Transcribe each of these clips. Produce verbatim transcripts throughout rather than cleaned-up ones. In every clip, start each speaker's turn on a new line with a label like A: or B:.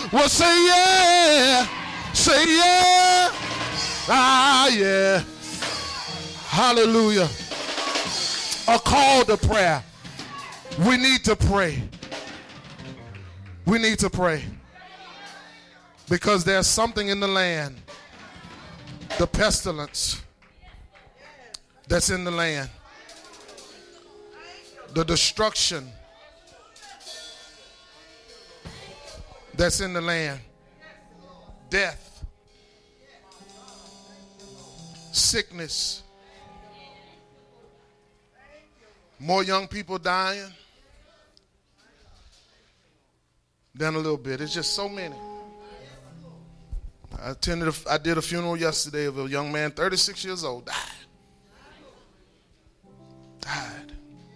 A: Well, say yeah. Say yeah. Ah, yeah. Hallelujah. A call to prayer. We need to pray. We need to pray. Because there's something in the land, the pestilence that's in the land, the destruction that's in the land, death, sickness, more young people dying than a little bit. It's just so many. I attended, a, I did a funeral yesterday of a young man, thirty-six years old, died. Died.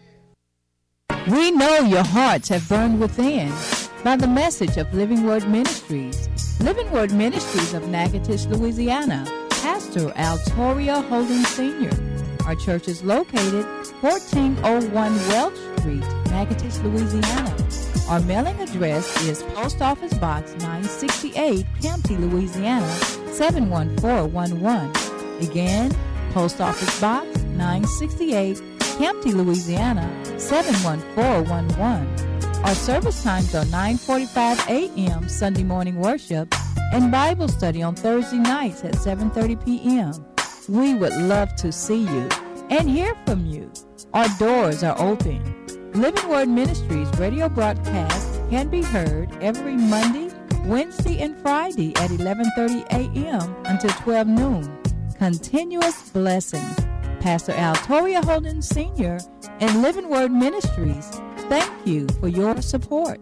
B: We know your hearts have burned within by the message of Living Word Ministries. Living Word Ministries of Natchitoches, Louisiana. Pastor Altoria Holden Senior Our church is located fourteen oh one Welch Street, Natchitoches, Louisiana. Our mailing address is Post Office Box nine sixty-eight, Campty, Louisiana, seven one four one one. Again, Post Office Box nine sixty-eight, Campty, Louisiana, seven one four one one. Our service times are nine forty-five a.m. Sunday morning worship and Bible study on Thursday nights at seven thirty p.m. We would love to see you and hear from you. Our doors are open. Living Word Ministries radio broadcast can be heard every Monday, Wednesday, and Friday at eleven thirty a.m. until twelve noon. Continuous blessings. Pastor Altoria Holden Senior and Living Word Ministries, thank you for your support.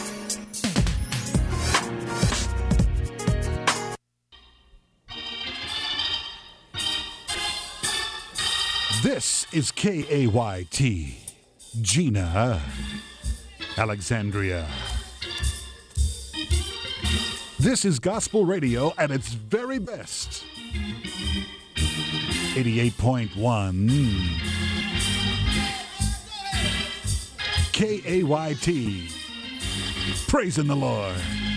C: This is K A Y T, Gina, Alexandria. This is gospel radio at its very best. eighty-eight point one K A Y T, praising the Lord.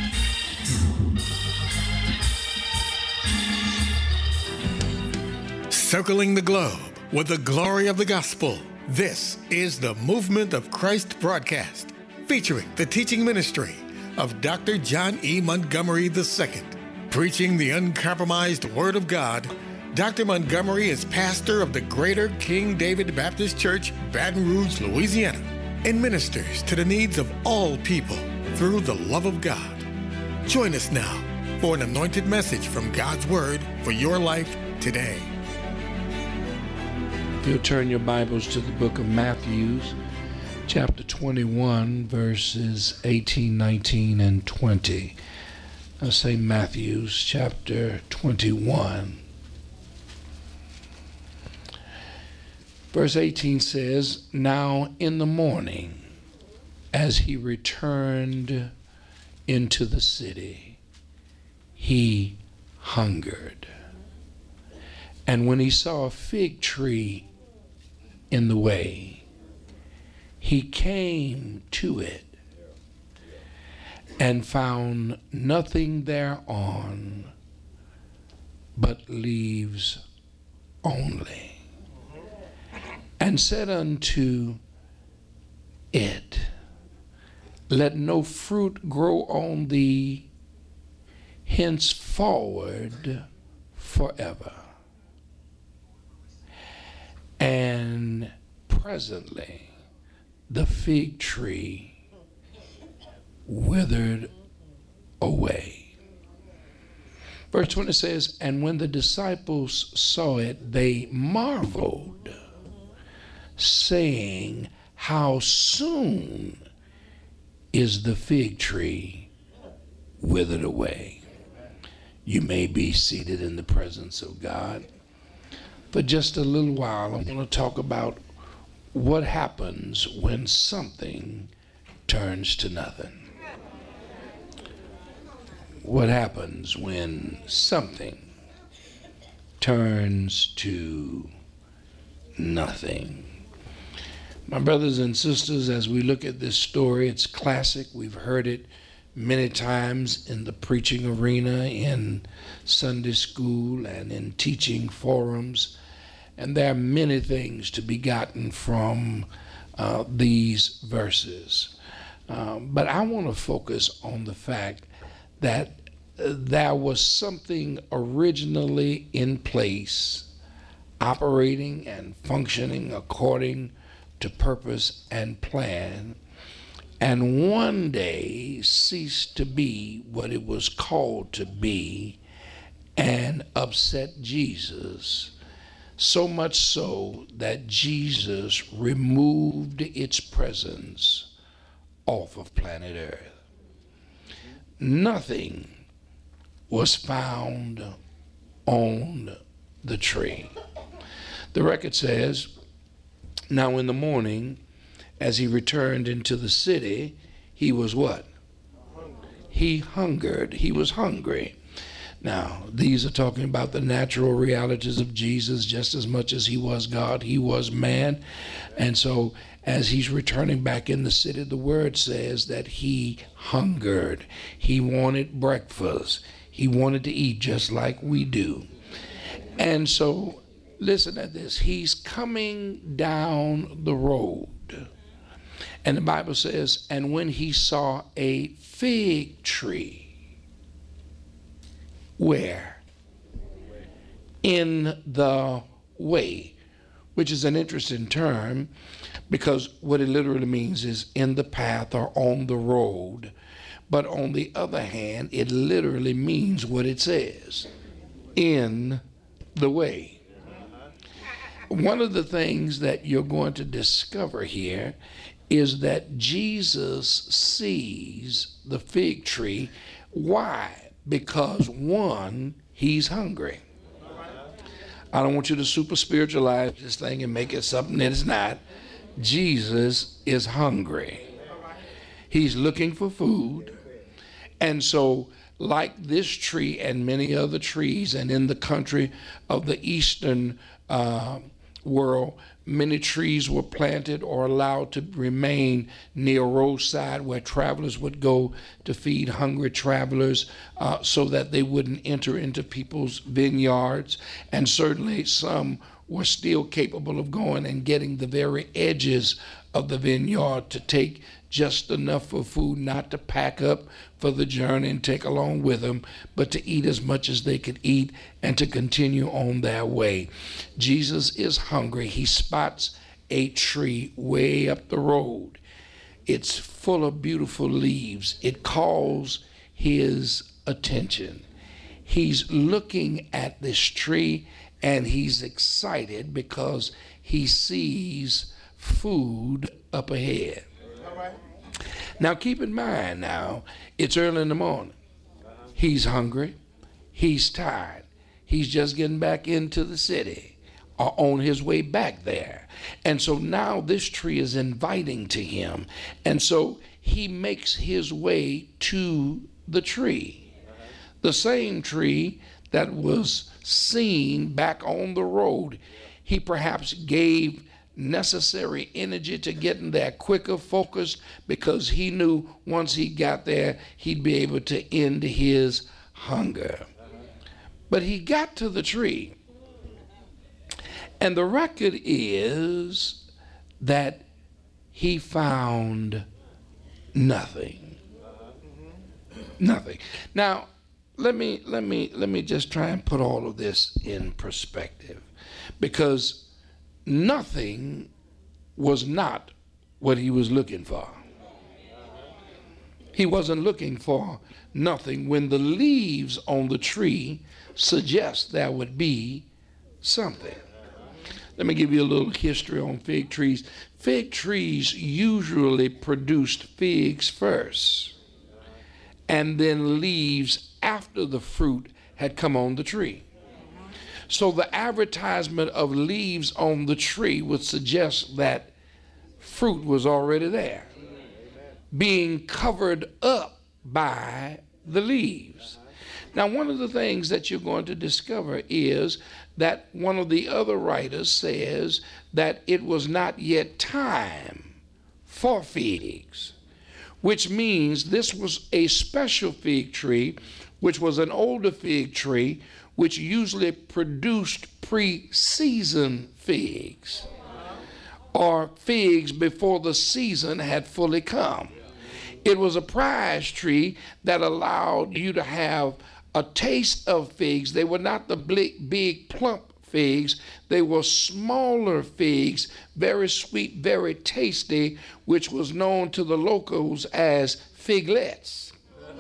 D: Circling the globe with the glory of the gospel. This is the Movement of Christ broadcast, featuring the teaching ministry of Doctor John E. Montgomery the Second. Preaching the uncompromised Word of God, Doctor Montgomery is pastor of the Greater King David Baptist Church, Baton Rouge, Louisiana, and ministers to the needs of all people through the love of God. Join us now for an anointed message from God's Word for your life today.
E: If you'll turn your Bibles to the book of Matthew, chapter twenty-one, verses eighteen, nineteen, and twenty. I'll say Matthew, chapter twenty-one. Verse eighteen says, "Now in the morning, as he returned into the city, he hungered. And when he saw a fig tree in the way, he came to it and found nothing thereon but leaves only, and said unto it, Let no fruit grow on thee henceforward forever. And presently the fig tree withered away." Verse twenty says, "And when the disciples saw it, they marveled, saying, How soon is the fig tree withered away?" You may be seated in the presence of God. For just a little while, I want to talk about what happens when something turns to nothing. What happens when something turns to nothing? My brothers and sisters, as we look at this story, it's classic. We've heard it many times in the preaching arena, in Sunday school, and in teaching forums. And there are many things to be gotten from uh, these verses. Um, but I want to focus on the fact that uh, there was something originally in place, operating and functioning according to purpose and plan, and one day ceased to be what it was called to be and upset Jesus, so much so that Jesus removed its presence off of planet Earth. Nothing was found on the tree. The record says, now in the morning, as he returned into the city, he was what? He hungered. He was hungry. Now, these are talking about the natural realities of Jesus. Just as much as he was God, he was man. And so as he's returning back in the city, the word says that he hungered. He wanted breakfast. He wanted to eat just like we do. And so listen to this. He's coming down the road. And the Bible says, and when he saw a fig tree, where? In the way, which is an interesting term, because what it literally means is in the path or on the road. But on the other hand, it literally means what it says, in the way. One of the things that you're going to discover here is that Jesus sees the fig tree. Why? Because one, he's hungry. I don't want you to super spiritualize this thing and make it something that it's not. Jesus is hungry. He's looking for food. And so, like this tree and many other trees, and in the country of the eastern uh, world, many trees were planted or allowed to remain near roadside where travelers would go to feed hungry travelers uh, so that they wouldn't enter into people's vineyards. And certainly some were still capable of going and getting the very edges of the vineyard to take just enough for food, not to pack up for the journey and take along with them, but to eat as much as they could eat and to continue on their way. Jesus is hungry. He spots a tree way up the road. It's full of beautiful leaves. It calls his attention. He's looking at this tree and he's excited because he sees food up ahead. Now keep in mind now, it's early in the morning. He's hungry. He's tired. He's just getting back into the city or on his way back there. And so now this tree is inviting to him. And so he makes his way to the tree. The same tree that was seen back on the road. He perhaps gave necessary energy to get in there quicker, focused, because he knew once he got there, he'd be able to end his hunger. But he got to the tree, and the record is that he found nothing. Nothing. Now, let me let me let me just try and put all of this in perspective, because nothing was not what he was looking for. He wasn't looking for nothing when the leaves on the tree suggest there would be something. Let me give you a little history on fig trees. Fig trees usually produced figs first, and then leaves after the fruit had come on the tree. So the advertisement of leaves on the tree would suggest that fruit was already there, being covered up by the leaves. Now, one of the things that you're going to discover is that one of the other writers says that it was not yet time for figs which means this was a special fig tree, which was an older fig tree, which usually produced pre-season figs, or figs before the season had fully come. It was a prize tree that allowed you to have a taste of figs. They were not the big, big plump figs. They were smaller figs, very sweet, very tasty, which was known to the locals as figlets.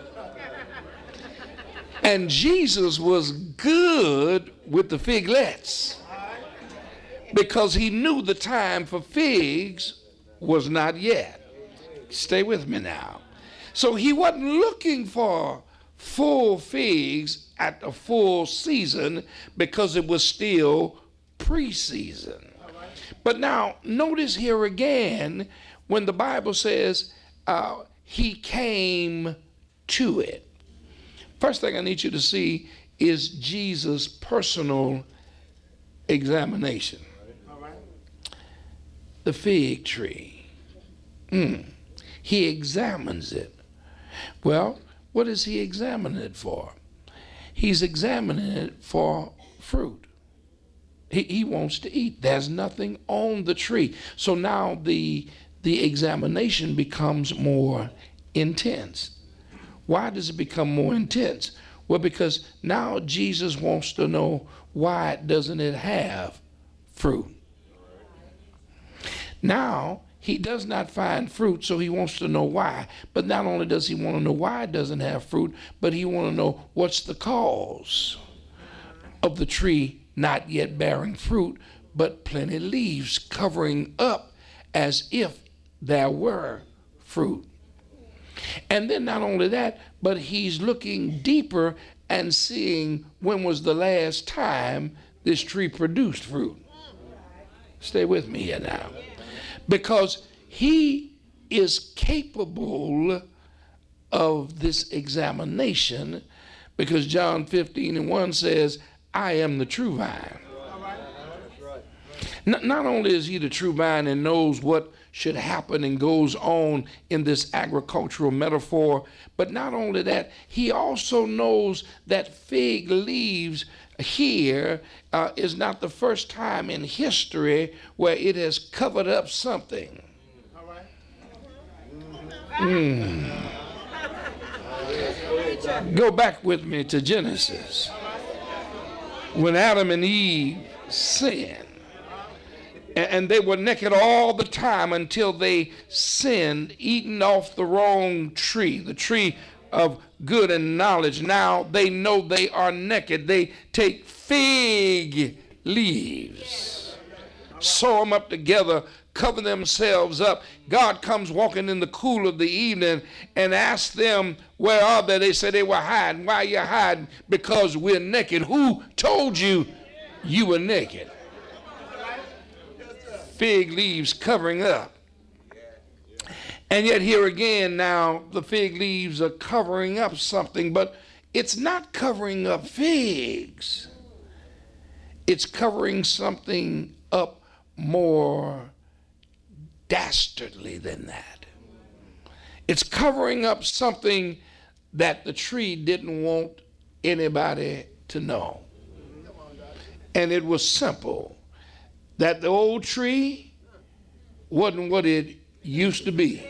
E: And Jesus was good with the figlets because he knew the time for figs was not yet. Stay with me now. So he wasn't looking for full figs at the full season because it was still pre-season. But now notice here again when the Bible says uh, he came to it. First thing I need you to see is Jesus' personal examination. The fig tree. Mm. He examines it. Well, what is he examining it for? He's examining it for fruit. He, he wants to eat. There's nothing on the tree. So now the, the examination becomes more intense. Why does it become more intense? Well, because now Jesus wants to know, why doesn't it have fruit? Now, he does not find fruit, so he wants to know why. But not only does he want to know why it doesn't have fruit, but he wants to know what's the cause of the tree not yet bearing fruit, but plenty of leaves covering up as if there were fruit. And then not only that, but he's looking deeper and seeing when was the last time this tree produced fruit. Stay with me here now. Because he is capable of this examination, because John fifteen and one says, I am the true vine. Not, not only is he the true vine and knows what should happen and goes on in this agricultural metaphor, but not only that, he also knows that fig leaves here uh, is not the first time in history where it has covered up something. Mm. Go back with me to Genesis. When Adam and Eve sinned, and they were naked all the time until they sinned, eating off the wrong tree, the tree of good and knowledge. Now they know they are naked. They take fig leaves, sew them up together, cover themselves up. God comes walking in the cool of the evening and asks them, where are they? They say they were hiding. Why are you hiding? Because we're naked. Who told you you were naked? Fig leaves covering up. And yet here again now the fig leaves are covering up something, but it's not covering up figs. It's covering something up more dastardly than that. It's covering up something that the tree didn't want anybody to know. And it was simple. That the old tree wasn't what it used to be.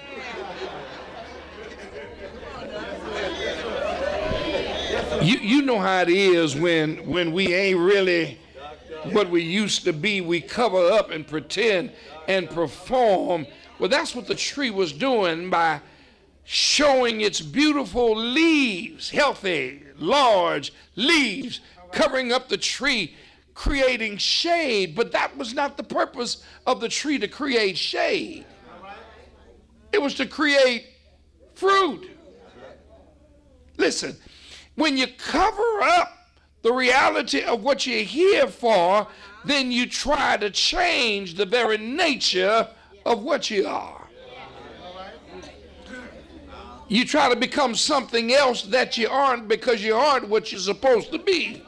E: You, you know how it is when, when we ain't really what we used to be. We cover up and pretend and perform. Well, that's what the tree was doing by showing its beautiful leaves, healthy, large leaves, covering up the tree, creating shade. But that was not the purpose of the tree, to create shade. It was to create fruit. Listen, when you cover up the reality of what you're here for, then you try to change the very nature of what you are. You try to become something else that you aren't, because you aren't what you're supposed to be.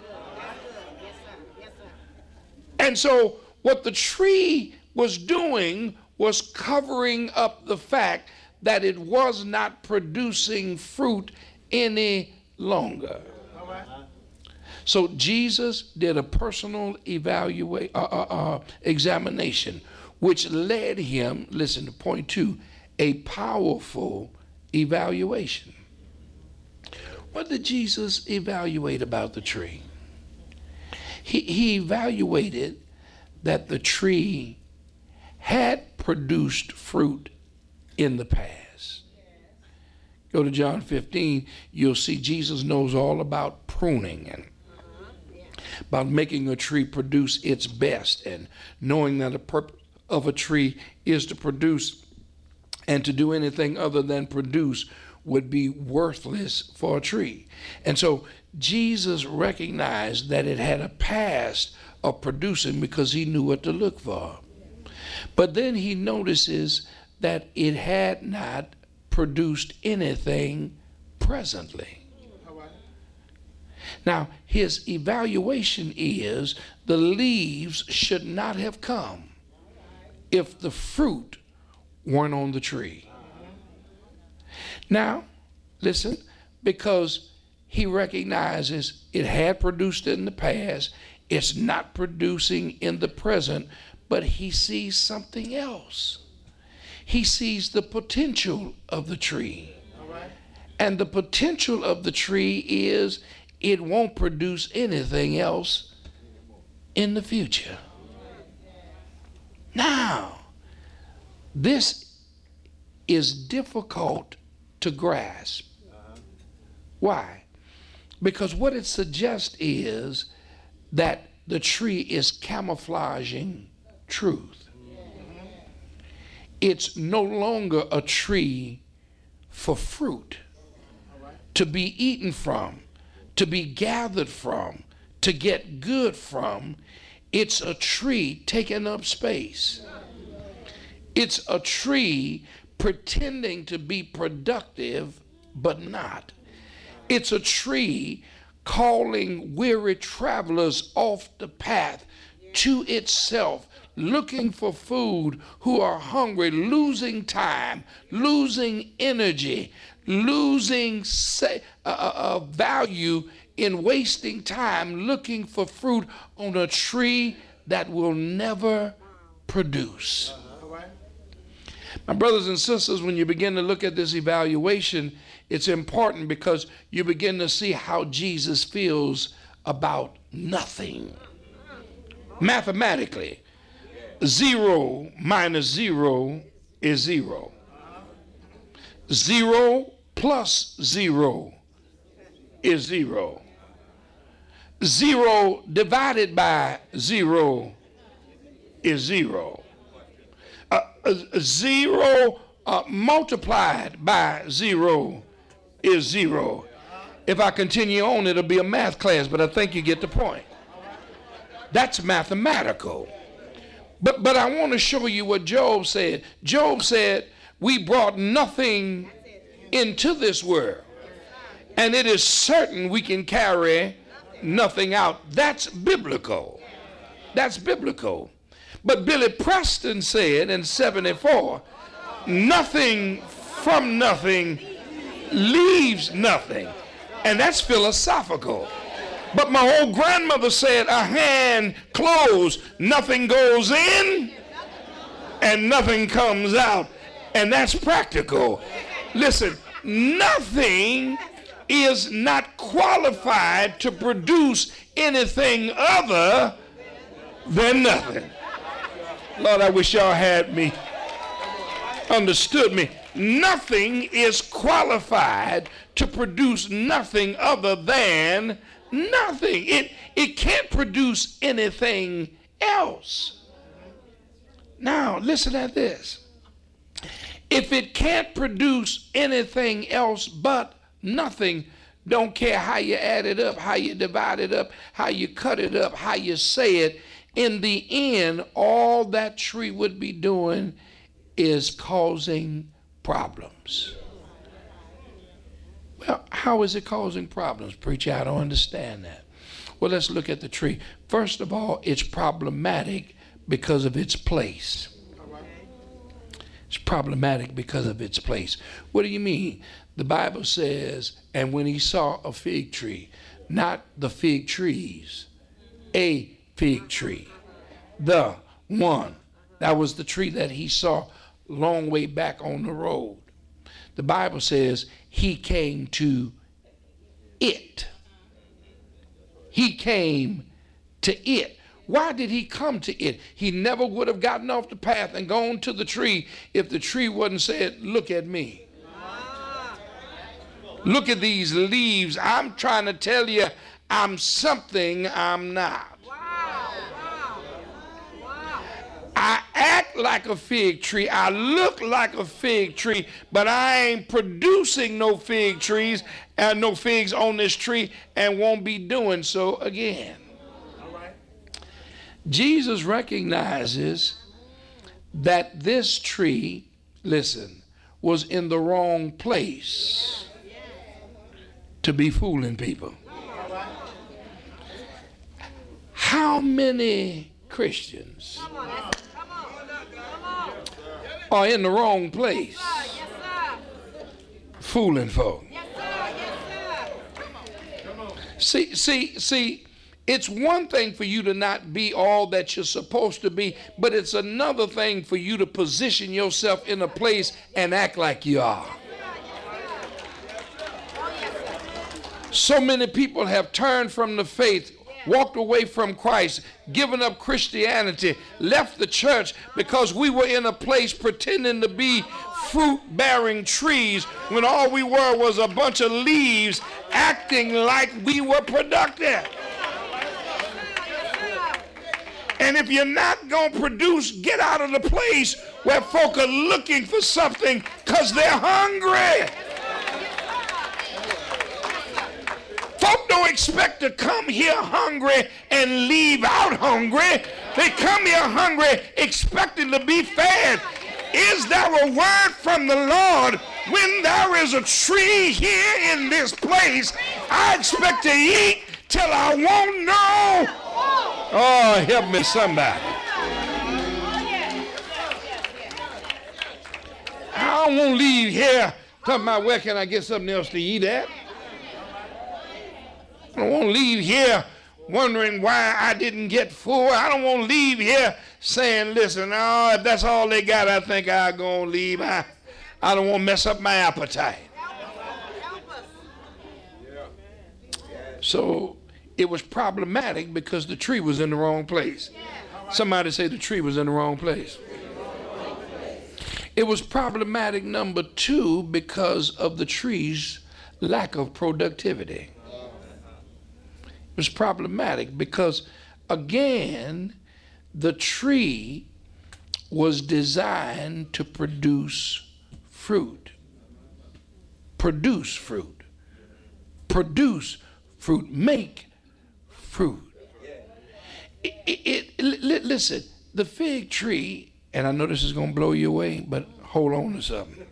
E: And so what the tree was doing was covering up the fact that it was not producing fruit any longer. So Jesus did a personal evaluate, uh, uh, uh, examination, which led him, listen to point two, a powerful evaluation. What did Jesus evaluate about the tree? He, he evaluated that the tree had produced fruit in the past. Go to John fifteen, you'll see Jesus knows all about pruning and about making a tree produce its best, and knowing that the purpose of a tree is to produce, and to do anything other than produce would be worthless for a tree. And so Jesus recognized that it had a past of producing because he knew what to look for. But then he notices that it had not produced anything presently. Now, his evaluation is the leaves should not have come if the fruit weren't on the tree. Now, listen, because he recognizes it had produced in the past, it's not producing in the present, but he sees something else. He sees the potential of the tree. And the potential of the tree is it won't produce anything else in the future. Now, this is difficult to grasp. Why? Because what it suggests is that the tree is camouflaging truth. It's no longer a tree for fruit to be eaten from, to be gathered from, to get good from. It's a tree taking up space. It's a tree pretending to be productive, but not. It's a tree calling weary travelers off the path to itself, looking for food, who are hungry, losing time, losing energy, losing say, uh, uh, value in wasting time looking for fruit on a tree that will never produce. My brothers and sisters, when you begin to look at this evaluation, it's important because you begin to see how Jesus feels about nothing. Mathematically, zero minus zero is zero. Zero plus zero is zero. Zero divided by zero is zero. Uh, uh, zero uh, multiplied by zero is zero. If I continue on, it'll be a math class, but I think you get the point. That's mathematical. But, but I want to show you what Job said. Job said, we brought nothing into this world, and it is certain we can carry nothing out. That's biblical. That's biblical. But Billy Preston said in seventy-four, nothing from nothing leaves nothing. And that's philosophical. But my old grandmother said, a hand closed, nothing goes in and nothing comes out. And that's practical. Listen, nothing is not qualified to produce anything other than nothing. Lord, I wish y'all had me, understood me. Nothing is qualified to produce nothing other than nothing. It, it can't produce anything else. Now, listen at this. If it can't produce anything else but nothing, don't care how you add it up, how you divide it up, how you cut it up, how you say it, in the end, all that tree would be doing is causing problems. Well, how is it causing problems, preacher? I don't understand that. Well, let's look at the tree. First of all, it's problematic because of its place. It's problematic because of its place. What do you mean? The Bible says, and when he saw a fig tree, not the fig trees, a fig tree, the one. That was the tree that he saw long way back on the road. The Bible says he came to it. He came to it. Why did he come to it? He never would have gotten off the path and gone to the tree if the tree wasn't said, look at me. Look at these leaves. I'm trying to tell you I'm something I'm not. I act like a fig tree. I look like a fig tree, but I ain't producing no fig trees and no figs on this tree and won't be doing so again. Jesus recognizes that this tree, listen, was in the wrong place to be fooling people. How many Christians are in the wrong place fooling folk? See, see, see, it's one thing for you to not be all that you're supposed to be, but it's another thing for you to position yourself in a place and act like you are. So many people have turned from the faith, walked away from Christ, given up Christianity, left the church because we were in a place pretending to be fruit-bearing trees when all we were was a bunch of leaves acting like we were productive. And if you're not going to produce, get out of the place where folk are looking for something because they're hungry. Folk don't expect to come here hungry and leave out hungry. They come here hungry expecting to be fed. Is there a word from the Lord? When there is a tree here in this place, I expect to eat till I won't know. Oh, help me somebody. I don't want to leave here talking about where can I get something else to eat at. I don't want to leave here wondering why I didn't get full. I don't want to leave here saying, listen, oh, if that's all they got, I think I'll go and leave. I, I don't want to mess up my appetite. So it was problematic because the tree was in the wrong place. Somebody say the tree was in the wrong place. It was problematic, number two, because of the tree's lack of productivity. It was problematic because, again, the tree was designed to produce fruit. Produce fruit. Produce fruit. Make fruit. It, it, it, listen, the fig tree, and I know this is going to blow you away, but hold on to something.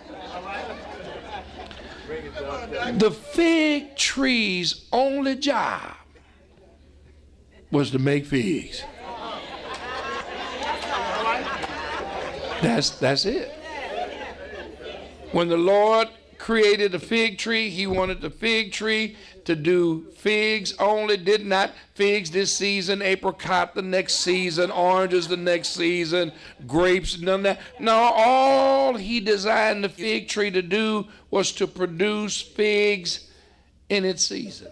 E: The fig tree's only job was to make figs. That's, that's it. When the Lord created the fig tree, he wanted the fig tree to do figs only, did not figs this season, apricot the next season, oranges the next season, grapes, none of that. No, all he designed the fig tree to do was to produce figs in its season.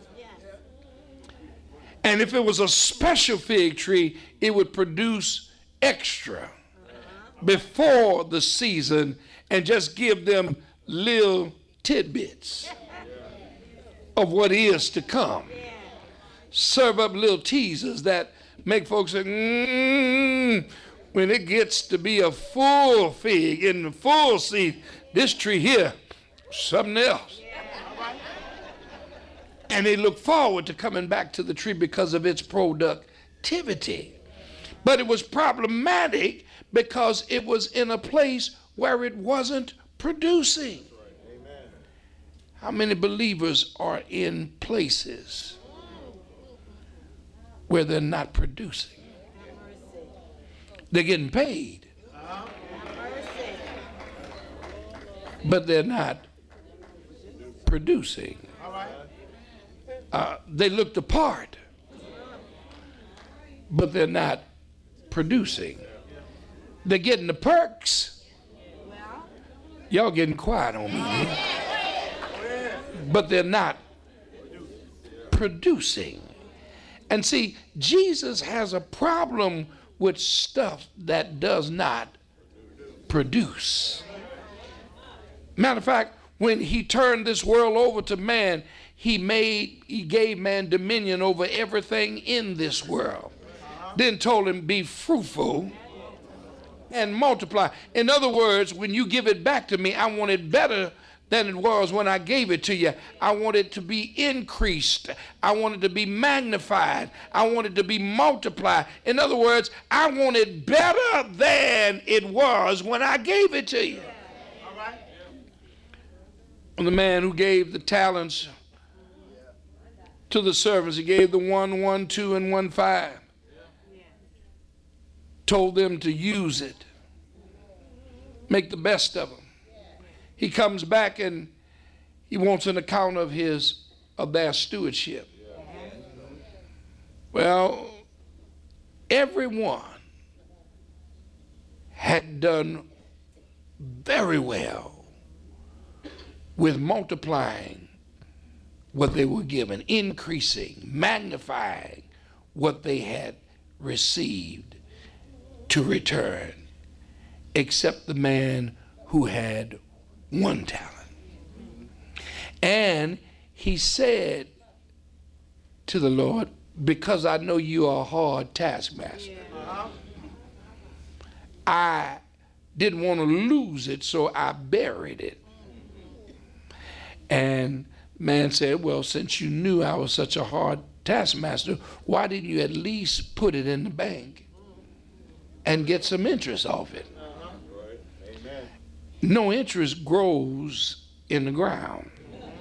E: And if it was a special fig tree, it would produce extra before the season and just give them little tidbits of what is to come. Serve up little teasers that make folks say, mmm, when it gets to be a full fig in the full seed, this tree here, something else. And they look forward to coming back to the tree because of its productivity. But it was problematic because it was in a place where it wasn't producing. How many believers are in places where they're not producing? They're getting paid, but they're not producing. Uh, they look the part, but they're not producing. They're getting the perks. Y'all getting quiet on me, but they're not producing. And see, Jesus has a problem with stuff that does not produce. Matter of fact, when he turned this world over to man, he made, he gave man dominion over everything in this world. Then told him, be fruitful and multiply. In other words, when you give it back to me, I want it better than it was when I gave it to you. I want it to be increased. I want it to be magnified. I want it to be multiplied. In other words, I want it better than it was when I gave it to you. All right. The man who gave the talents to the servants, he gave the one, one, two, and one, five. Told them to use it. Make the best of them. He comes back and he wants an account of his of their stewardship. Well, everyone had done very well with multiplying what they were given, increasing, magnifying what they had received to return, except the man who had one talent. And he said to the Lord, because I know you are a hard taskmaster, yeah. I didn't want to lose it, so I buried it. And man said, well, since you knew I was such a hard taskmaster, why didn't you at least put it in the bank and get some interest off it? Uh-huh. Right. Amen. No interest grows in the ground.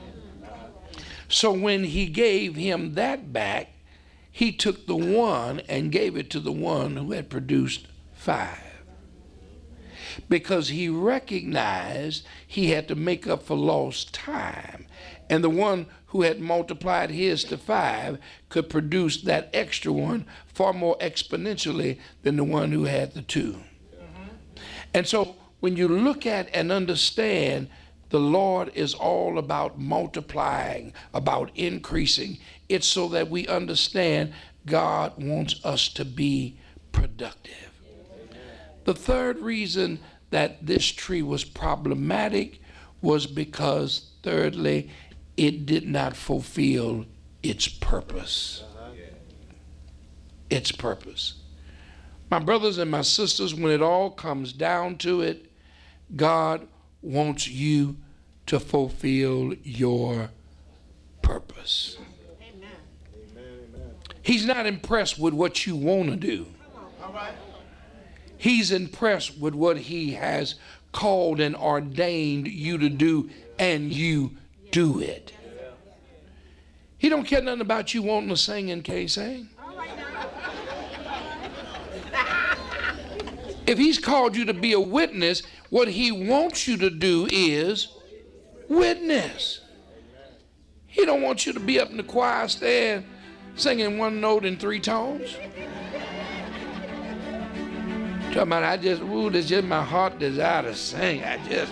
E: So when he gave him that back, he took the one and gave it to the one who had produced five. Because he recognized he had to make up for lost time. And the one who had multiplied his to five could produce that extra one far more exponentially than the one who had the two. Mm-hmm. And so when you look at and understand, the Lord is all about multiplying, about increasing. It's so that we understand God wants us to be productive. Amen. The third reason that this tree was problematic was because, thirdly, it did not fulfill its purpose. Uh-huh. Its purpose. My brothers and my sisters, when it all comes down to it, God wants you to fulfill your purpose. Amen. Amen. He's not impressed with what you want to do. All right. He's impressed with what he has called and ordained you to do, and you do it. He don't care nothing about you wanting to sing and can't sing. If he's called you to be a witness, what he wants you to do is witness. He don't want you to be up in the choir stand singing one note in three tones. Talking about, I just, ooh, that's just my heart desire to sing. I just,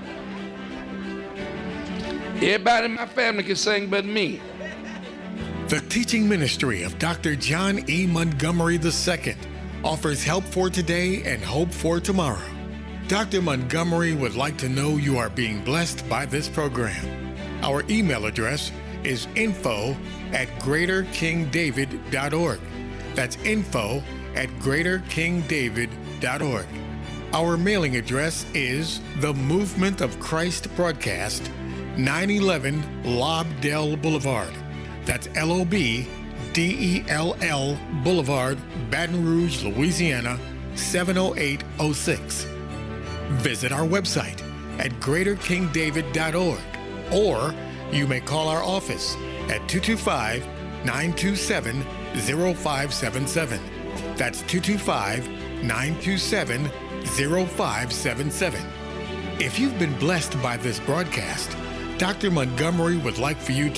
E: everybody in my family can sing but me.
D: The teaching ministry of Doctor John E. Montgomery the Second offers help for today and hope for tomorrow. Doctor Montgomery would like to know you are being blessed by this program. Our email address is info at greater king david dot org. That's info at greater king david dot org. Our mailing address is The Movement of Christ Broadcast, nine eleven Lobdell Boulevard. That's L O B D E L L Boulevard, Baton Rouge, Louisiana, seven oh eight oh six. Visit our website at greater king david dot org, or you may call our office at two two five, nine two seven, oh five seven seven. That's two two five, nine two seven, oh five seven seven. If you've been blessed by this broadcast, Doctor Montgomery would like for you to